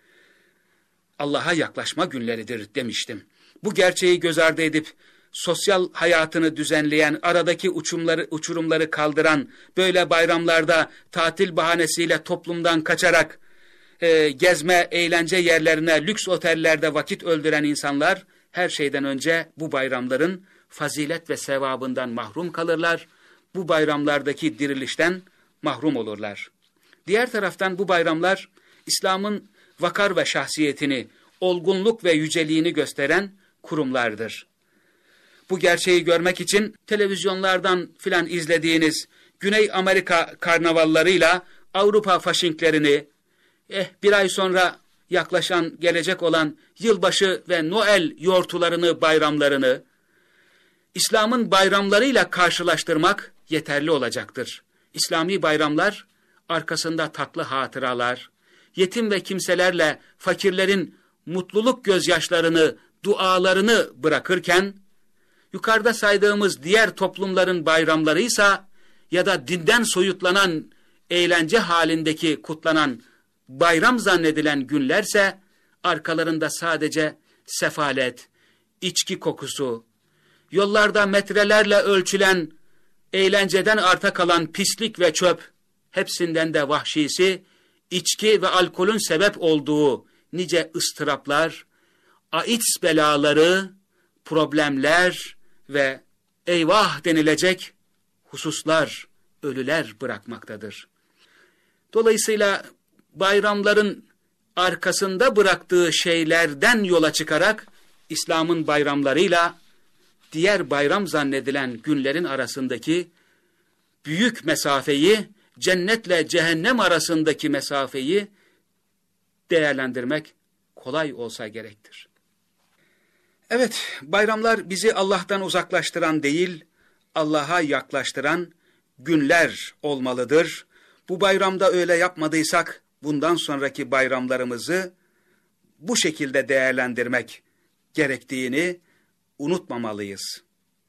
[SPEAKER 1] Allah'a yaklaşma günleridir demiştim. Bu gerçeği göz ardı edip sosyal hayatını düzenleyen, aradaki uçumları, uçurumları kaldıran, böyle bayramlarda tatil bahanesiyle toplumdan kaçarak e, gezme, eğlence yerlerine, lüks otellerde vakit öldüren insanlar, her şeyden önce bu bayramların fazilet ve sevabından mahrum kalırlar. Bu bayramlardaki dirilişten mahrum olurlar. Diğer taraftan bu bayramlar, İslam'ın vakar ve şahsiyetini, olgunluk ve yüceliğini gösteren kurumlardır. Bu gerçeği görmek için televizyonlardan filan izlediğiniz Güney Amerika karnavallarıyla Avrupa faşinklerini, eh bir ay sonra yaklaşan, gelecek olan yılbaşı ve Noel yortularını, bayramlarını, İslam'ın bayramlarıyla karşılaştırmak yeterli olacaktır. İslami bayramlar arkasında tatlı hatıralar, yetim ve kimselerle fakirlerin mutluluk gözyaşlarını, dualarını bırakırken, yukarıda saydığımız diğer toplumların bayramlarıysa ya da dinden soyutlanan, eğlence halindeki kutlanan, bayram zannedilen günlerse, arkalarında sadece sefalet, içki kokusu, yollarda metrelerle ölçülen, eğlenceden arta kalan pislik ve çöp, hepsinden de vahşisi, içki ve alkolün sebep olduğu nice ıstıraplar, AIDS belaları, problemler ve eyvah denilecek hususlar, ölüler bırakmaktadır. Dolayısıyla bayramların arkasında bıraktığı şeylerden yola çıkarak İslam'ın bayramlarıyla diğer bayram zannedilen günlerin arasındaki büyük mesafeyi, cennetle cehennem arasındaki mesafeyi değerlendirmek kolay olsa gerektir. Evet, bayramlar bizi Allah'tan uzaklaştıran değil, Allah'a yaklaştıran günler olmalıdır. Bu bayramda öyle yapmadıysak, bundan sonraki bayramlarımızı bu şekilde değerlendirmek gerektiğini unutmamalıyız.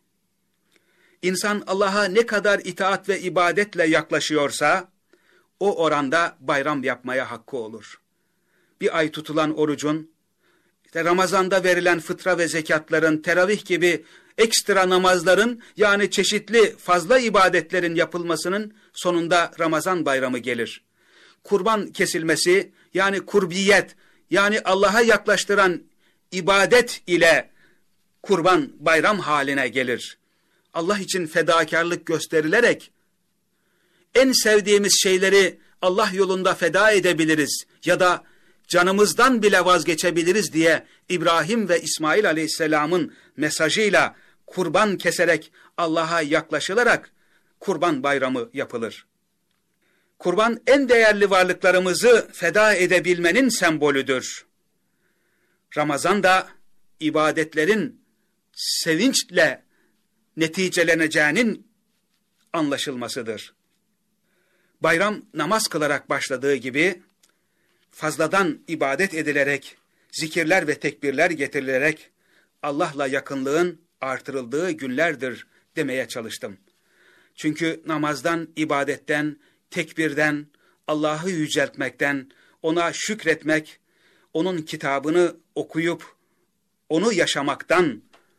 [SPEAKER 1] İnsan Allah'a ne kadar itaat ve ibadetle yaklaşıyorsa, o oranda bayram yapmaya hakkı olur. Bir ay tutulan orucun, işte Ramazan'da verilen fıtra ve zekatların, teravih gibi ekstra namazların, yani çeşitli fazla ibadetlerin yapılmasının sonunda Ramazan bayramı gelir. Kurban kesilmesi, yani kurbiyet, yani Allah'a yaklaştıran ibadet ile kurban bayram haline gelir. Allah için fedakarlık gösterilerek en sevdiğimiz şeyleri Allah yolunda feda edebiliriz ya da canımızdan bile vazgeçebiliriz diye İbrahim ve İsmail Aleyhisselam'ın mesajıyla kurban keserek Allah'a yaklaşılarak kurban bayramı yapılır. Kurban en değerli varlıklarımızı feda edebilmenin sembolüdür. Ramazan da ibadetlerin sevinçle neticeleneceğinin anlaşılmasıdır. Bayram namaz kılarak başladığı gibi fazladan ibadet edilerek, zikirler ve tekbirler getirilerek Allah'la yakınlığın artırıldığı günlerdir demeye çalıştım. Çünkü namazdan, ibadetten, tekbirden, Allah'ı yüceltmekten, ona şükretmek, onun kitabını okuyup onu yaşamaktan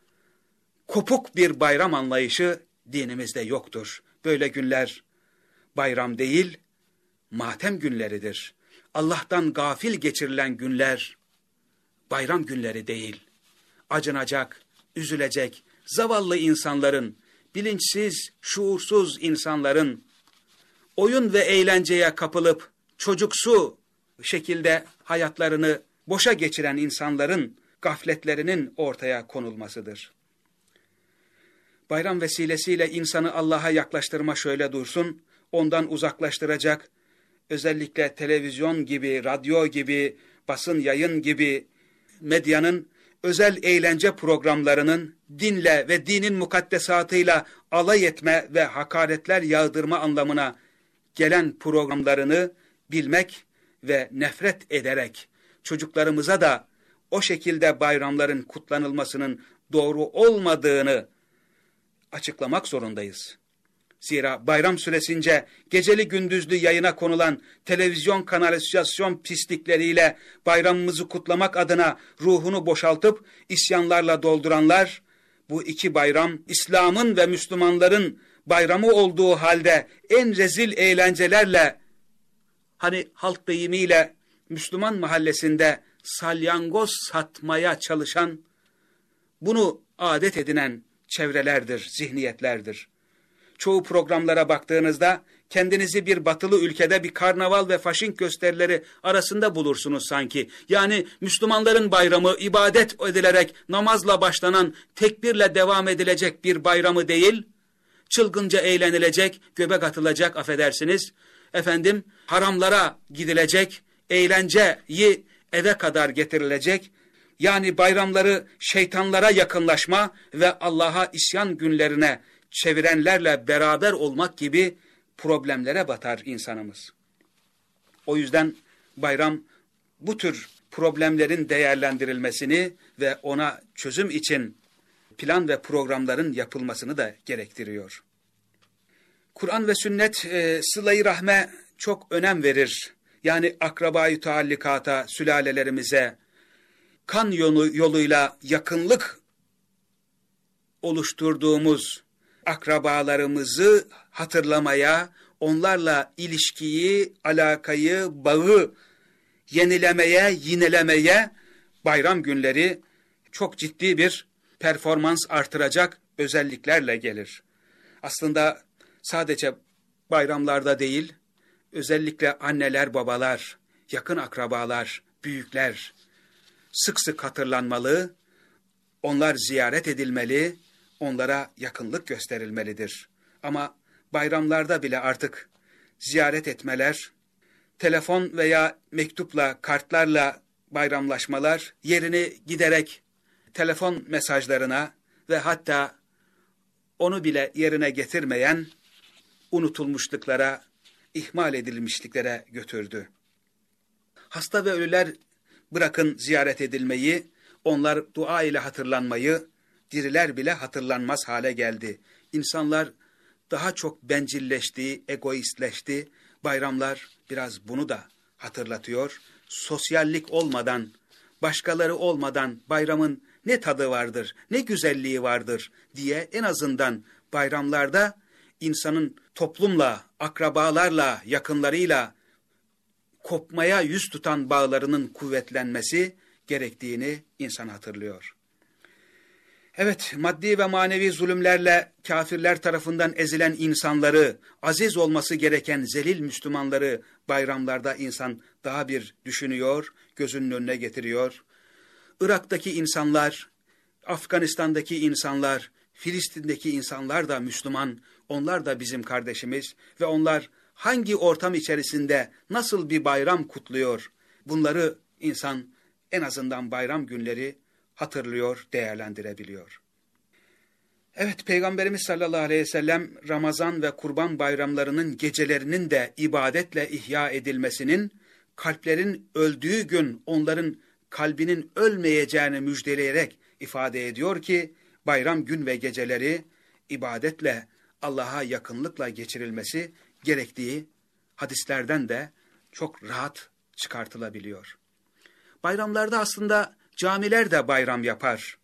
[SPEAKER 1] kopuk bir bayram anlayışı dinimizde yoktur. Böyle günler bayram değil, matem günleridir. Allah'tan gafil geçirilen günler bayram günleri değil. Acınacak, üzülecek, zavallı insanların, bilinçsiz, şuursuz insanların, oyun ve eğlenceye kapılıp çocuksu şekilde hayatlarını boşa geçiren insanların gafletlerinin ortaya konulmasıdır. Bayram vesilesiyle insanı Allah'a yaklaştırma şöyle dursun, ondan uzaklaştıracak, özellikle televizyon gibi, radyo gibi, basın yayın gibi medyanın özel eğlence programlarının dinle ve dinin mukaddesatıyla alay etme ve hakaretler yağdırma anlamına gelen programlarını bilmek ve nefret ederek çocuklarımıza da o şekilde bayramların kutlanılmasının doğru olmadığını açıklamak zorundayız. Zira bayram süresince geceli gündüzlü yayına konulan televizyon kanalizasyon pislikleriyle bayramımızı kutlamak adına ruhunu boşaltıp isyanlarla dolduranlar, bu iki bayram İslam'ın ve Müslümanların bayramı olduğu halde en rezil eğlencelerle, hani halk deyimiyle Müslüman mahallesinde salyangoz satmaya çalışan, bunu adet edinen çevrelerdir, zihniyetlerdir. Çoğu programlara baktığınızda kendinizi bir batılı ülkede bir karnaval ve faşink gösterileri arasında bulursunuz sanki. Yani Müslümanların bayramı ibadet edilerek namazla başlanan, tekbirle devam edilecek bir bayramı değil, çılgınca eğlenilecek, göbek atılacak, affedersiniz, efendim haramlara gidilecek, eğlenceyi eve kadar getirilecek, yani bayramları şeytanlara yakınlaşma ve Allah'a isyan günlerine çevirenlerle beraber olmak gibi problemlere batar insanımız. O yüzden bayram bu tür problemlerin değerlendirilmesini ve ona çözüm için plan ve programların yapılmasını da gerektiriyor. Kur'an ve sünnet e, sıla-i rahme çok önem verir. Yani akraba-i taallikata, sülalelerimize, kan yolu, yoluyla yakınlık oluşturduğumuz akrabalarımızı hatırlamaya, onlarla ilişkiyi, alakayı, bağı yenilemeye, yinelemeye bayram günleri çok ciddi bir performans artıracak özelliklerle gelir. Aslında sadece bayramlarda değil, özellikle anneler, babalar, yakın akrabalar, büyükler sık sık hatırlanmalı, onlar ziyaret edilmeli, onlara yakınlık gösterilmelidir. Ama bayramlarda bile artık ziyaret etmeler, telefon veya mektupla, kartlarla bayramlaşmalar yerini giderek telefon mesajlarına ve hatta onu bile yerine getirmeyen unutulmuşluklara, ihmal edilmişliklere götürdü. Hasta ve ölüler bırakın ziyaret edilmeyi, onlar dua ile hatırlanmayı, diriler bile hatırlanmaz hale geldi. İnsanlar daha çok bencilleşti, egoistleşti. Bayramlar biraz bunu da hatırlatıyor. Sosyallik olmadan, başkaları olmadan bayramın ne tadı vardır, ne güzelliği vardır diye en azından bayramlarda insanın toplumla, akrabalarla, yakınlarıyla kopmaya yüz tutan bağlarının kuvvetlenmesi gerektiğini insan hatırlıyor. Evet, maddi ve manevi zulümlerle kafirler tarafından ezilen insanları, aziz olması gereken zelil Müslümanları bayramlarda insan daha bir düşünüyor, gözünün önüne getiriyor. Irak'taki insanlar, Afganistan'daki insanlar, Filistin'deki insanlar da Müslüman, onlar da bizim kardeşimiz ve onlar hangi ortam içerisinde nasıl bir bayram kutluyor? Bunları insan en azından bayram günleri hatırlıyor, değerlendirebiliyor. Evet, Peygamberimiz sallallahu aleyhi ve sellem Ramazan ve Kurban bayramlarının gecelerinin de ibadetle ihya edilmesinin, kalplerin öldüğü gün onların kalbinin ölmeyeceğini müjdeleyerek ifade ediyor ki, bayram gün ve geceleri ibadetle, Allah'a yakınlıkla geçirilmesi gerektiği hadislerden de çok rahat çıkartılabiliyor. Bayramlarda aslında camiler de bayram yapar.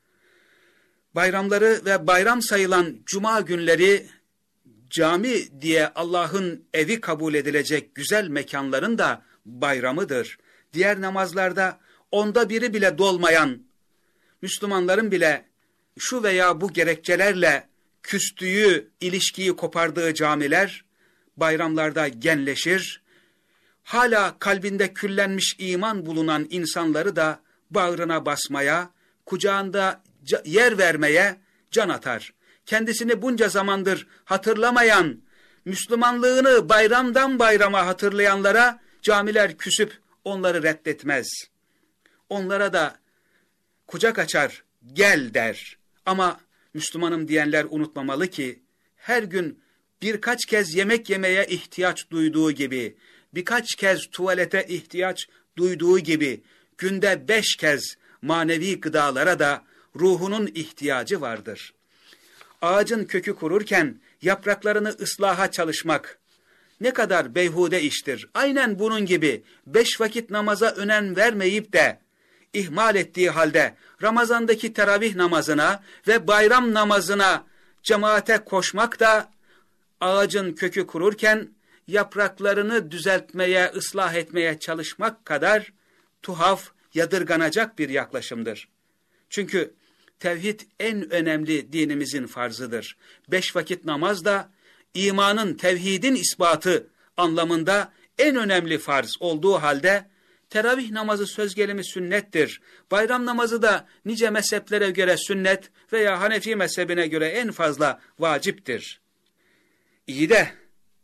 [SPEAKER 1] Bayramları ve bayram sayılan cuma günleri cami diye Allah'ın evi kabul edilecek güzel mekanların da bayramıdır. Diğer namazlarda onda biri bile dolmayan Müslümanların bile şu veya bu gerekçelerle küstüğü, ilişkiyi kopardığı camiler bayramlarda genleşir. Hala kalbinde küllenmiş iman bulunan insanları da bağrına basmaya, kucağında yer vermeye can atar. Kendisini bunca zamandır hatırlamayan, Müslümanlığını bayramdan bayrama hatırlayanlara camiler küsüp onları reddetmez. Onlara da kucak açar, gel der. Ama Müslümanım diyenler unutmamalı ki, her gün birkaç kez yemek yemeye ihtiyaç duyduğu gibi, birkaç kez tuvalete ihtiyaç duyduğu gibi, günde beş kez manevi gıdalara da ruhunun ihtiyacı vardır. Ağacın kökü kururken yapraklarını ıslaha çalışmak ne kadar beyhude iştir. Aynen bunun gibi beş vakit namaza önem vermeyip de ihmal ettiği halde Ramazan'daki teravih namazına ve bayram namazına cemaate koşmak da ağacın kökü kururken yapraklarını düzeltmeye, ıslah etmeye çalışmak kadar tuhaf, yadırganacak bir yaklaşımdır. Çünkü tevhid en önemli dinimizin farzıdır. Beş vakit namaz da imanın, tevhidin ispatı anlamında en önemli farz olduğu halde teravih namazı söz gelimi sünnettir. Bayram namazı da nice mezheplere göre sünnet veya Hanefi mezhebine göre en fazla vaciptir. İyi de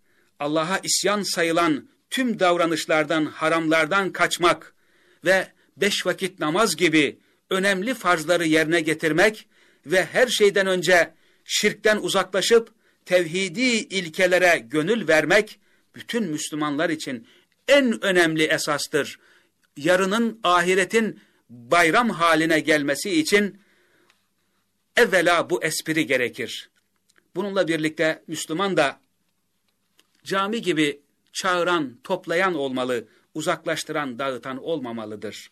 [SPEAKER 1] Allah'a isyan sayılan tüm davranışlardan, haramlardan kaçmak ve beş vakit namaz gibi önemli farzları yerine getirmek ve her şeyden önce şirkten uzaklaşıp tevhidi ilkelere gönül vermek bütün Müslümanlar için en önemli esastır. Yarının, ahiretin bayram haline gelmesi için evvela bu espri gerekir. Bununla birlikte Müslüman da cami gibi çağıran, toplayan olmalı, uzaklaştıran, dağıtan olmamalıdır.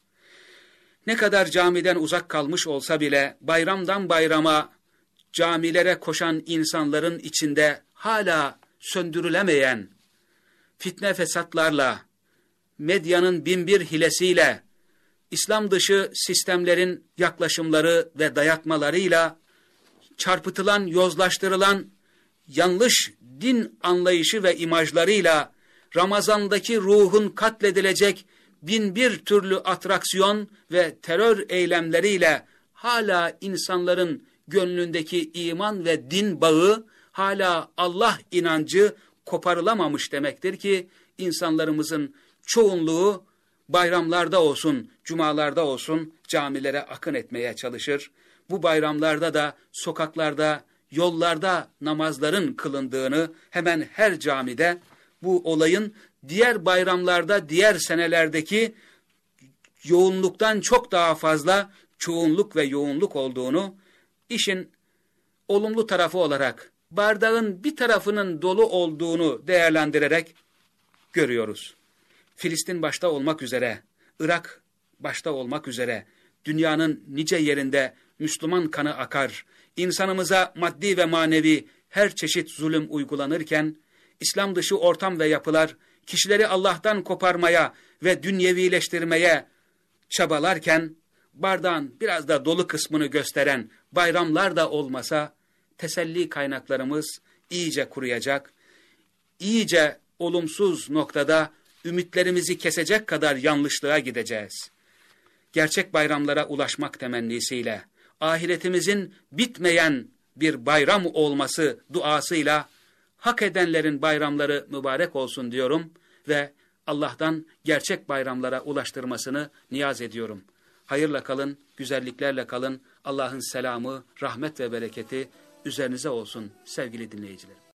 [SPEAKER 1] Ne kadar camiden uzak kalmış olsa bile bayramdan bayrama camilere koşan insanların içinde hala söndürülemeyen fitne fesatlarla, medyanın binbir hilesiyle, İslam dışı sistemlerin yaklaşımları ve dayatmalarıyla çarpıtılan, yozlaştırılan yanlış din anlayışı ve imajlarıyla Ramazan'daki ruhun katledilecek binbir türlü atraksiyon ve terör eylemleriyle hala insanların gönlündeki iman ve din bağı, hala Allah inancı koparılamamış demektir ki insanlarımızın çoğunluğu bayramlarda olsun, cumalarda olsun camilere akın etmeye çalışır. Bu bayramlarda da sokaklarda, yollarda namazların kılındığını hemen her camide, bu olayın diğer bayramlarda, diğer senelerdeki yoğunluktan çok daha fazla çoğunluk ve yoğunluk olduğunu, işin olumlu tarafı olarak bardağın bir tarafının dolu olduğunu değerlendirerek görüyoruz. Filistin başta olmak üzere, Irak başta olmak üzere dünyanın nice yerinde Müslüman kanı akar, insanımıza maddi ve manevi her çeşit zulüm uygulanırken, İslam dışı ortam ve yapılar kişileri Allah'tan koparmaya ve dünyevileştirmeye çabalarken, bardağın biraz da dolu kısmını gösteren bayramlar da olmasa, teselli kaynaklarımız iyice kuruyacak, iyice olumsuz noktada ümitlerimizi kesecek kadar yanlışlığa gideceğiz. Gerçek bayramlara ulaşmak temennisiyle, ahiretimizin bitmeyen bir bayram olması duasıyla, hak edenlerin bayramları mübarek olsun diyorum ve Allah'tan gerçek bayramlara ulaştırmasını niyaz ediyorum. Hayırla kalın, güzelliklerle kalın. Allah'ın selamı, rahmet ve bereketi üzerinize olsun sevgili dinleyicilerim.